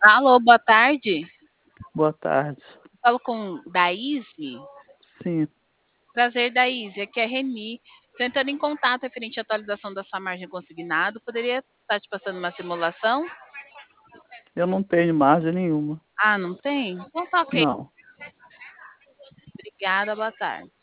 Alô, boa tarde. Boa tarde. Falo com Daíse. Sim, Prazer, Daíse. Aqui é Reni. Estou entrando em contato referente à atualização da sua margem consignado. Poderia estar te passando uma simulação? eu não tenho margem nenhuma. Ah, não tem? Então tá ok. Não. Obrigada, boa tarde.